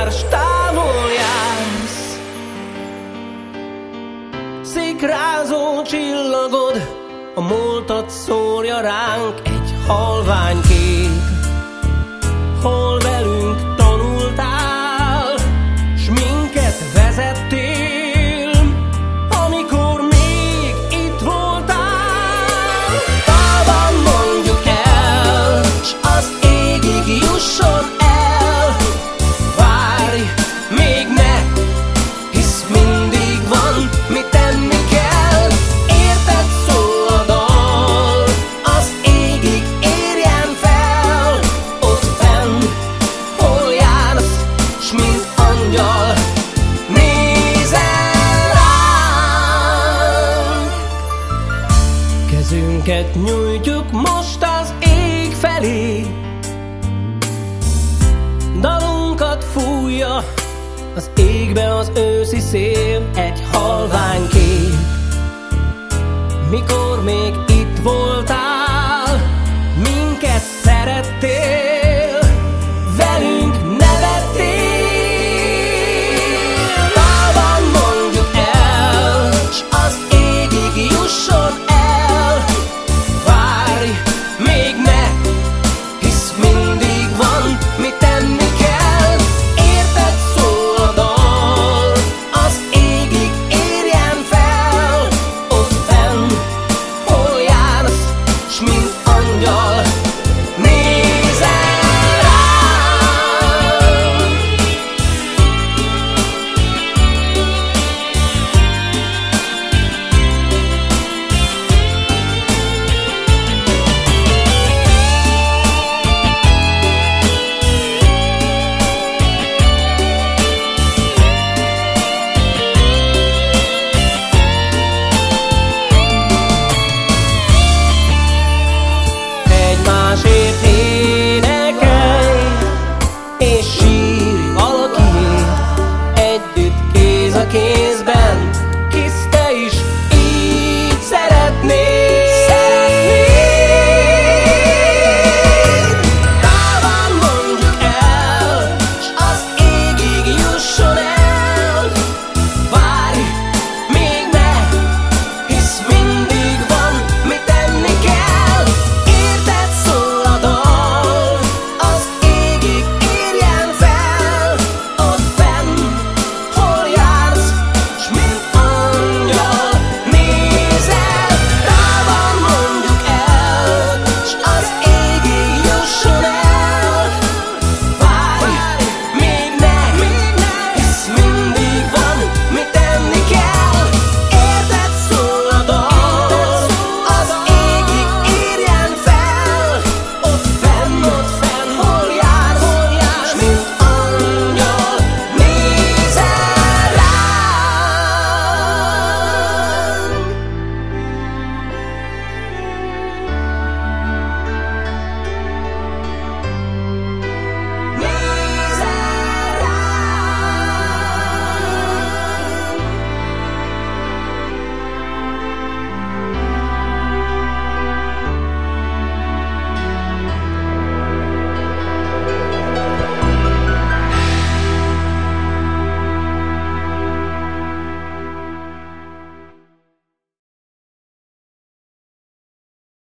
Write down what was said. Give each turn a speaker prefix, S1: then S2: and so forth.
S1: már s távol jársz. Szikrázó csillagod a múltat szórja ránk, egy halvány kép. Hol velünk tanultál, s minket vezettél, amikor még itt voltál. Talban mondjuk el, s az égig jusson el. Várj, még ne, hisz mindig van mit tenni kell. Érted szól a dal, az égig érjen fel. Ott fenn, hol jársz, s mint angyal nézel ránk. Kezünket nyújtjuk most az ég felé, dalunkat fújja az égbe az őszi szél, egy halvány kép. Mikor még itt voltál,